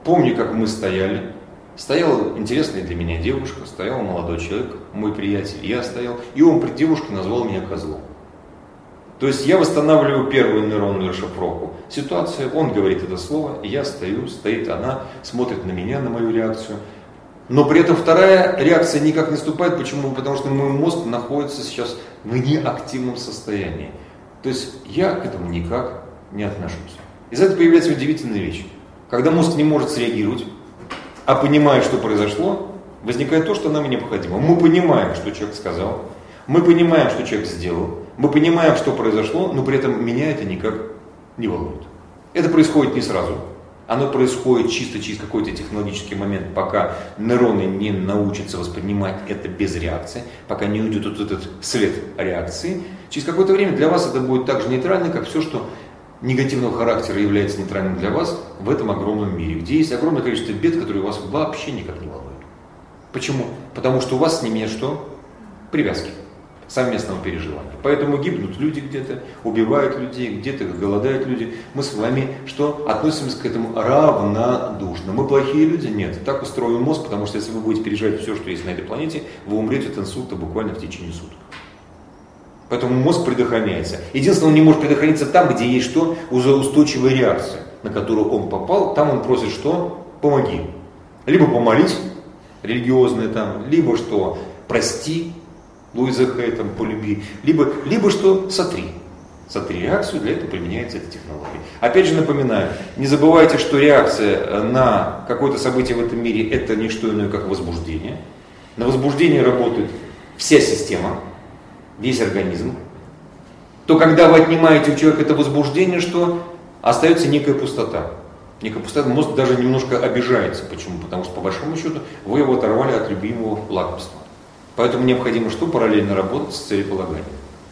помню, как мы стояли. Стояла интересная для меня девушка, стоял молодой человек, мой приятель, я стоял, и он при девушке назвал меня козлом. То есть я восстанавливаю первую нейронную расшифровку. Ситуация, он говорит это слово, я стою, стоит она, смотрит на меня, на мою реакцию. Но при этом вторая реакция никак не наступает. Почему? Потому что мой мозг находится сейчас в неактивном состоянии. То есть я к этому никак не отношусь. Из этого появляется удивительная вещь. Когда мозг не может среагировать, а понимает, что произошло, возникает то, что нам необходимо. Мы понимаем, что человек сказал, мы понимаем, что человек сделал, мы понимаем, что произошло, но при этом меня это никак не волнует. Это происходит не сразу. Оно происходит чисто через какой-то технологический момент, пока нейроны не научатся воспринимать это без реакции, пока не уйдет вот этот след реакции. Через какое-то время для вас это будет так же нейтрально, как все, что негативного характера является нейтральным для вас в этом огромном мире, где есть огромное количество бед, которые вас вообще никак не волнуют. Почему? Потому что у вас с ними нет что? Привязки, совместного переживания. Поэтому гибнут люди где-то, убивают людей, где-то голодают люди. Мы с вами что? Относимся к этому равнодушно. Мы плохие люди? Нет. Так устроен мозг, потому что если вы будете переживать все, что есть на этой планете, вы умрете от инсульта буквально в течение суток. Поэтому мозг предохраняется. Единственное, он не может предохраниться там, где есть что? Уже устойчивая реакция, на которую он попал. Там он просит что? Помоги. Либо помолись, религиозное там, либо что? Прости, Луиза Хэй, там, полюби, либо что? Сотри. Сотри реакцию, для этого применяется эта технология. Опять же напоминаю, не забывайте, что реакция на какое-то событие в этом мире это не что иное, как возбуждение. На возбуждение работает вся система, весь организм. То когда вы отнимаете у человека это возбуждение, что остается некая пустота. Некая пустота, мозг даже немножко обижается. Почему? Потому что по большому счету вы его оторвали от любимого лакомства. Поэтому необходимо что? Параллельно работать с целеполаганием.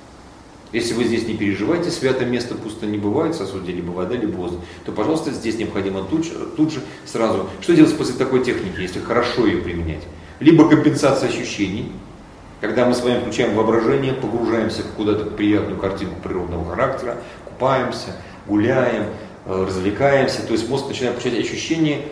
Если вы здесь не переживаете, святое место пусто не бывает, в сосуде либо вода, либо воздух, то, пожалуйста, здесь необходимо тут же сразу. Что делать после такой техники, если хорошо ее применять? Либо компенсация ощущений, когда мы с вами включаем воображение, погружаемся куда-то в приятную картинку природного характера, купаемся, гуляем, развлекаемся, то есть мозг начинает получать ощущения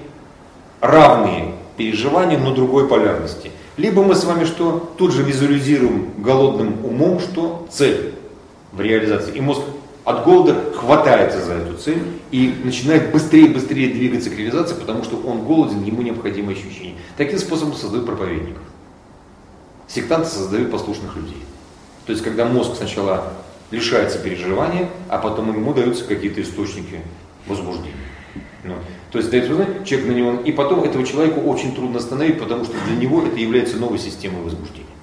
равные переживаниям, но другой полярности. Либо мы с вами что? Тут же визуализируем голодным умом, что? Цель в реализации. И мозг от голода хватается за эту цель и начинает быстрее и быстрее двигаться к реализации, потому что он голоден, ему необходимые ощущения. Таким способом создают проповедников. Сектанты создают послушных людей. То есть, когда мозг сначала лишается переживания, а потом ему даются какие-то источники возбуждения. То есть дает человек на него, и потом этого человеку очень трудно остановить, потому что для него это является новой системой возбуждения.